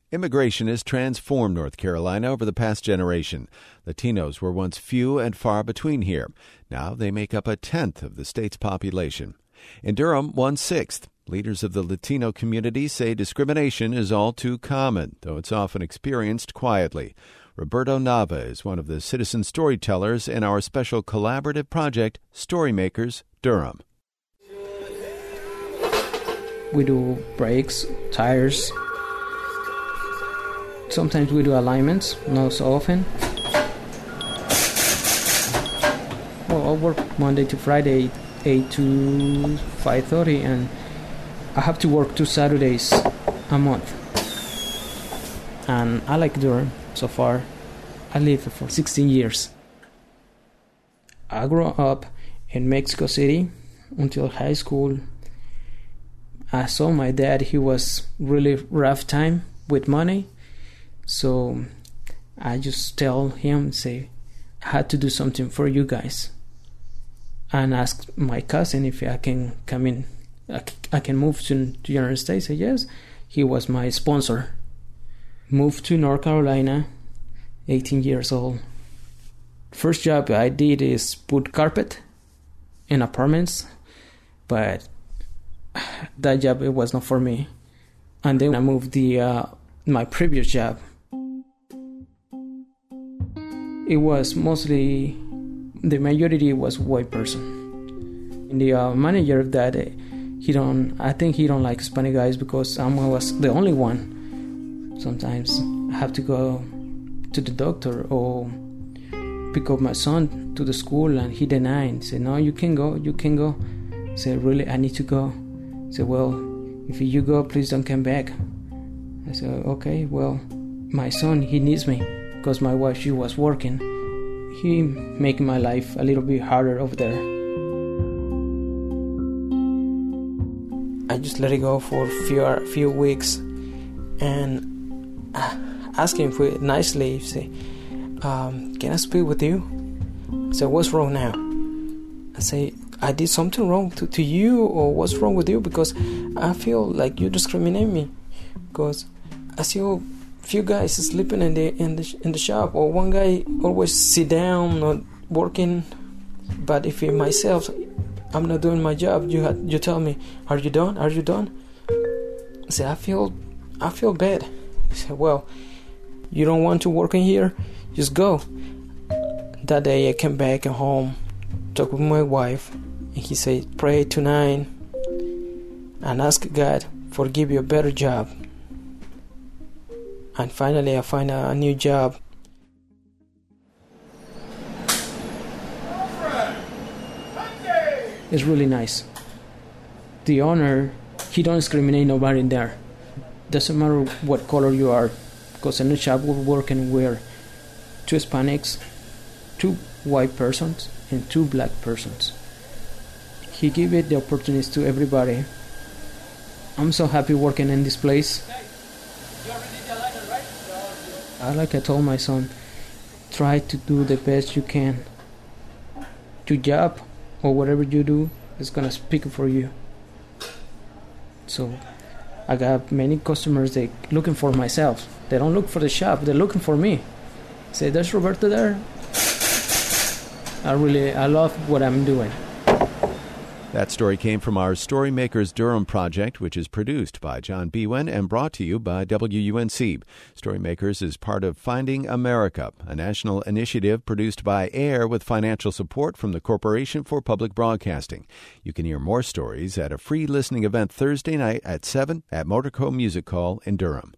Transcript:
Immigration has transformed North Carolina over the past generation. Latinos were once few and far between here. Now they make up 1/10 of the state's population. In Durham, 1/6. Leaders of the Latino community say discrimination is all too common, though it's often experienced quietly. Roberto Nava is one of the citizen storytellers in our special collaborative project, Storymakers Durham. We do brakes, tires. Sometimes we do alignments, not so often. Well, I work Monday to Friday, 8 to 5:30, and I have to work 2 Saturdays a month. And I like Durham so far. I lived for 16 years. I grew up in Mexico City until high school. I saw my dad, he was really rough time with money. So I just tell him, say, I had to do something for you guys. And ask my cousin if I can come in, I can move to the United States. Say yes. He was my sponsor. Moved to North Carolina, 18 years old. First job I did is put carpet in apartments, but that job, it was not for me. And then I moved my previous job. It was mostly, the majority was white person. And the manager of that, I think he don't like Hispanic guys because I was the only one. Sometimes I have to go to the doctor or pick up my son to the school, and he denied. Say, no, you can go. Say, really, I need to go. Say, well, if you go, please don't come back. I said, okay, well, my son, he needs me because my wife, she was working. He make my life a little bit harder over there. I just let it go for a few weeks and ask him for nicely, say, can I speak with you? I said, what's wrong now? I say, I did something wrong to you, or what's wrong with you? Because I feel like you discriminate me. Because I see a few guys sleeping in the shop, or one guy always sit down, not working. But if myself, I'm not doing my job, you tell me, are you done? I say, I feel bad. I say, well, you don't want to work in here? Just go. That day I came back home, talked with my wife, and he said, pray tonight and ask God for give you a better job. And finally I find a new job. It's really nice. The owner, he don't discriminate nobody in there. Doesn't matter what color you are, because in the shop we're working with 2 Hispanics, 2 white persons, and 2 black persons. He give it the opportunities to everybody. I'm so happy working in this place. Like I told my son, try to do the best you can. Your job or whatever you do is gonna speak for you. So I got many customers, they looking for myself. They don't look for the shop, they're looking for me. Say, there's Roberto there. I love what I'm doing. That story came from our Storymakers Durham project, which is produced by John Bewen and brought to you by WUNC. Storymakers is part of Finding America, a national initiative produced by AIR with financial support from the Corporation for Public Broadcasting. You can hear more stories at a free listening event Thursday night at 7 at Motorco Music Hall in Durham.